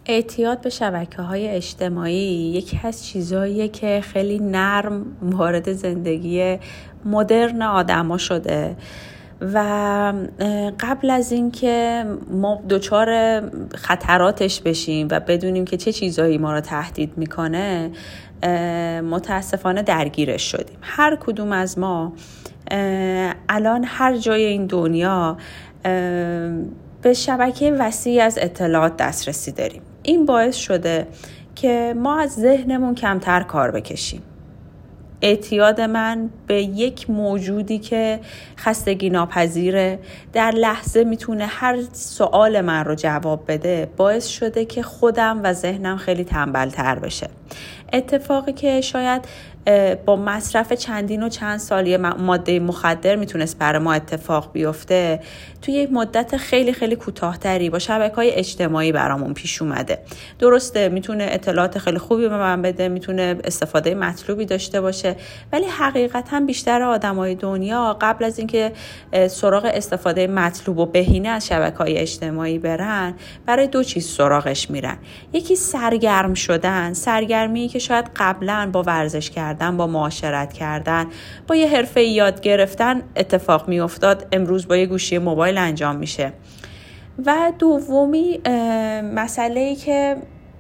اعتیاد به شبکه‌های اجتماعی یکی از چیزاییه که خیلی نرم وارد زندگی مدرن آدما شده و قبل از اینکه ما دچار خطراتش بشیم و بدونیم که چه چیزایی ما رو تهدید میکنه متاسفانه درگیرش شدیم. هر کدوم از ما الان هر جای این دنیا به شبکه وسیعی از اطلاعات دسترسی داریم. این باعث شده که ما از ذهنمون کمتر کار بکشیم. اعتیاد من به یک موجودی که خستگی ناپذیره، در لحظه میتونه هر سوال من رو جواب بده، باعث شده که خودم و ذهنم خیلی تنبل‌تر بشه. اتفاقی که شاید با مصرف چندین و چند سالی ماده مخدر میتونست برای ما اتفاق بیفته، توی یک مدت خیلی خیلی کوتاه‌تری با شبکه‌های اجتماعی برامون پیش اومده. درسته میتونه اطلاعات خیلی خوبی به من بده، میتونه استفاده مطلوبی داشته باشه، ولی حقیقتاً بیشتر آدمای دنیا قبل از اینکه سراغ استفاده مطلوب و بهینه از شبکه‌های اجتماعی برن، برای دو چیز سراغش میرن. یکی سرگرم شدن، سرگرمی که شاید قبلاً با ورزش کردن، با معاشرت کردن، با یه حرفه یاد گرفتن اتفاق می افتاد، امروز با یه گوشی موبایل انجام میشه. و دومی مسئله‌ای که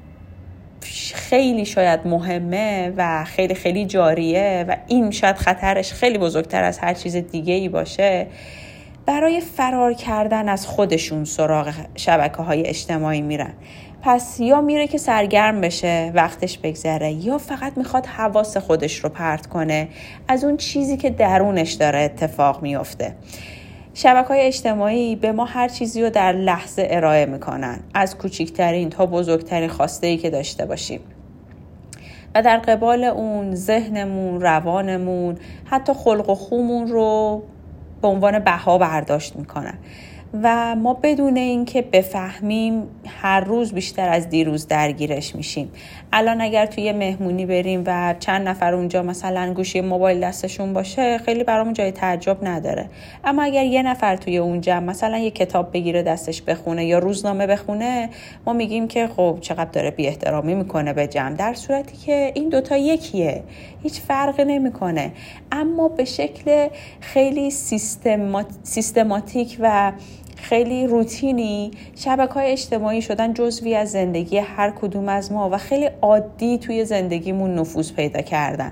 خیلی شاید مهمه و خیلی خیلی جاریه و این شاید خطرش خیلی بزرگتر از هر چیز دیگه‌ای باشه، برای فرار کردن از خودشون سراغ شبکه‌های اجتماعی میرن. پس یا میره که سرگرم بشه، وقتش بگذره، یا فقط میخواد حواس خودش رو پرت کنه از اون چیزی که درونش داره اتفاق میفته. شبکه‌های اجتماعی به ما هر چیزی رو در لحظه ارائه میکنن، از کوچکترین تا بزرگترین خواسته‌ای که داشته باشیم. و در قبال اون ذهنمون، روانمون، حتی خلق و خومون رو به عنوان بها برداشت میکنن و ما بدون اینکه بفهمیم هر روز بیشتر از دیروز درگیرش میشیم. الان اگر توی مهمونی بریم و چند نفر اونجا مثلا گوشی موبایل دستشون باشه، خیلی برامون جای تعجب نداره. اما اگر یه نفر توی اون جمع مثلا یه کتاب بگیره دستش بخونه یا روزنامه بخونه، ما میگیم که خب چقدر داره بی احترامی میکنه به جمع، در صورتی که این دوتا یکیه، هیچ فرقی نمیکنه. اما به شکل خیلی سیستماتیک و خیلی روتینی شبکه‌های اجتماعی شدن جزوی از زندگی هر کدوم از ما و خیلی عادی توی زندگیمون نفوذ پیدا کردن.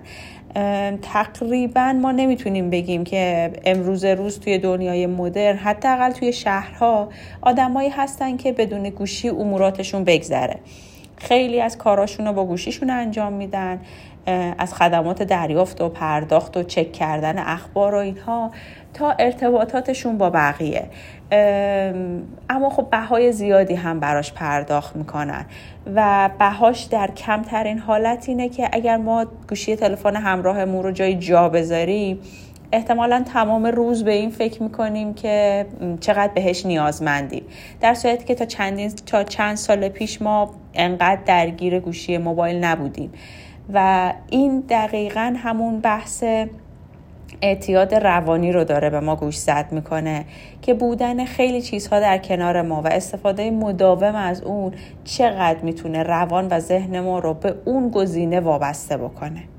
تقریبا ما نمیتونیم بگیم که امروز روز توی دنیای مدرن، حداقل توی شهرها، آدمایی هستن که بدون گوشی اموراتشون بگذره. خیلی از کاراشون رو با گوشیشون انجام میدن، از خدمات دریافت و پرداخت و چک کردن اخبار و اینها تا ارتباطاتشون با بقیه. اما خب بهای زیادی هم براش پرداخت میکنن و بهاش در کمترین حالت اینه که اگر ما گوشی تلفن همراهمون رو جای جا بذاریم، احتمالاً تمام روز به این فکر میکنیم که چقدر بهش نیازمندیم، در صورتی که تا چند سال پیش ما انقدر درگیر گوشی موبایل نبودیم. و این دقیقاً همون بحث اعتیاد روانی رو داره به ما گوشزد میکنه که بودن خیلی چیزها در کنار ما و استفاده مداوم از اون چقدر میتونه روان و ذهن ما رو به اون گزینه وابسته بکنه.